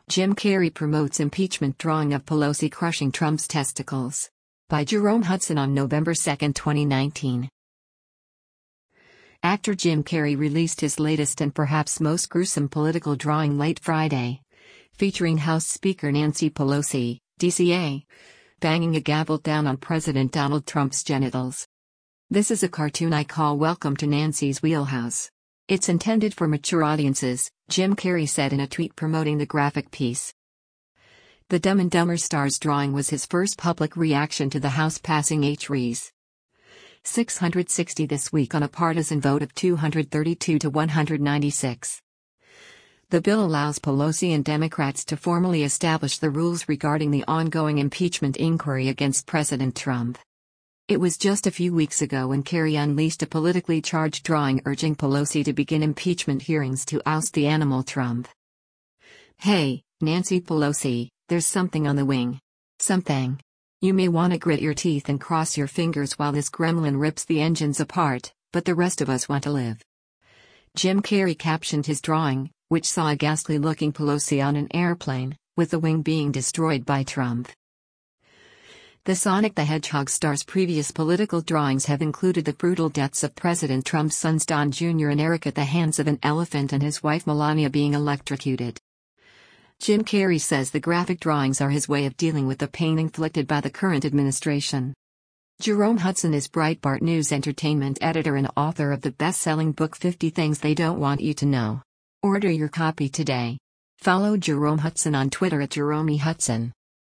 Jim Carrey promotes impeachment drawing of Pelosi crushing Trump's testicles. By Jerome Hudson on November 2, 2019. Actor Jim Carrey released his latest and perhaps most gruesome political drawing late Friday, featuring House Speaker Nancy Pelosi, DCA, banging a gavel down on President Donald Trump's genitals. "This is a cartoon I call Welcome to Nancy's Wheelhouse. It's intended for mature audiences," Jim Carrey said in a tweet promoting the graphic piece. The Dumb and Dumber star's drawing was his first public reaction to the House passing H.R.E.'s 660 this week on a partisan vote of 232 to 196. The bill allows Pelosi and Democrats to formally establish the rules regarding the ongoing impeachment inquiry against President Trump. It was just a few weeks ago when Carrey unleashed a politically charged drawing urging Pelosi to begin impeachment hearings to oust the animal Trump. "Hey, Nancy Pelosi, there's something on the wing. Something. You may want to grit your teeth and cross your fingers while this gremlin rips the engines apart, but the rest of us want to live." Jim Carrey captioned his drawing, which saw a ghastly-looking Pelosi on an airplane, with the wing being destroyed by Trump. The Sonic the Hedgehog star's previous political drawings have included the brutal deaths of President Trump's sons Don Jr. and Eric at the hands of an elephant and his wife Melania being electrocuted. Jim Carrey says the graphic drawings are his way of dealing with the pain inflicted by the current administration. Jerome Hudson is Breitbart News entertainment editor and author of the best-selling book 50 Things They Don't Want You to Know. Order your copy today. Follow Jerome Hudson on Twitter at Jerome Hudson.